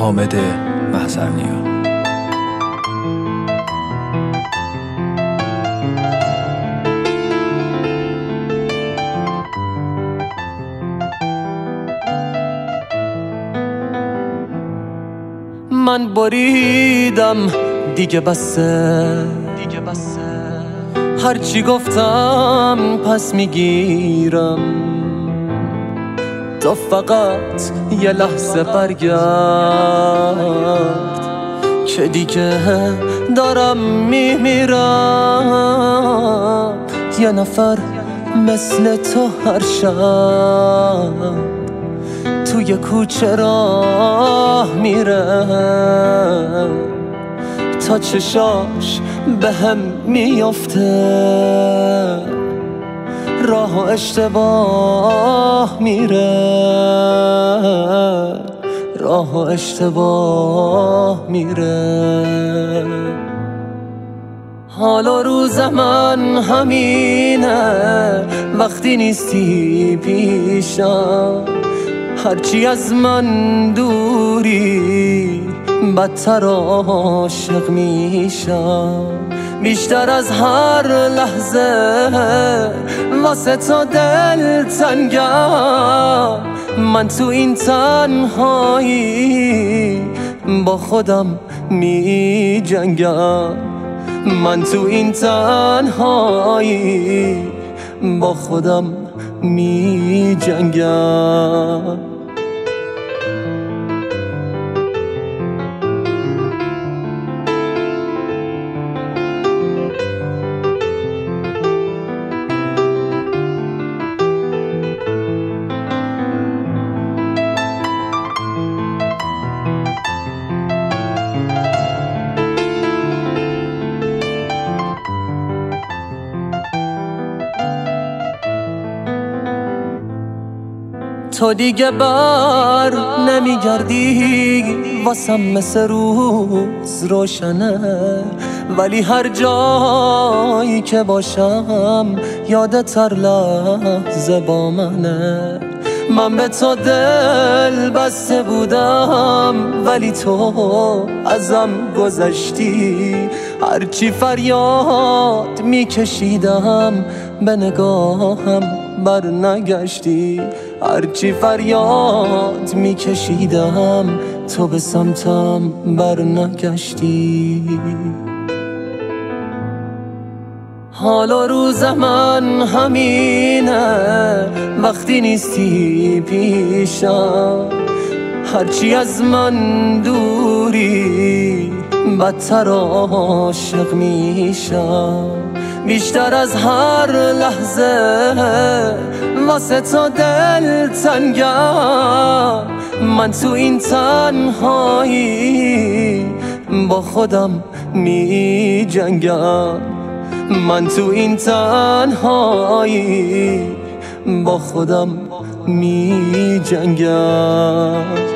حامد محضرنیا. من بریدم دیگه بسه، هرچی گفتم پس میگیرم، تا فقط یه لحظه برگرد که دیگه دارم میمیرم. یه نفر مثل تو هر شب توی کوچه راه میره، تا چشاش به هم میافته، راه و اشتباه میره، راه و اشتباه میره. حالا روز من همینه وقتی نیستی پیشم، هرچی از من دوری بدتر عاشق میشم. بیشتر از هر لحظه واسه تو دل تنگم، من تو این تنهایی با خودم می جنگم، من تو این تنهایی با خودم می جنگم. تو دیگه بر نمیگردی واسم، مثل روز روشنه، ولی هر جایی که باشم یادت هر لحظه با منه. من به تو دل بسته بودم ولی تو ازم گذشتی، هرچی فریاد میکشیدم به نگاهم بر نگشتی، هرچی فریاد میکشیدم تو به سمتم بر نگشتی. حالا روز من همینه وقتی نیستی پیشم، هرچی از من دوری بدتر عاشق میشم. بیشتر از هر لحظه واسه تو دل تنگم، من تو این تنهایی با خودم می جنگم، من تو این تنهایی با خودم می جنگم.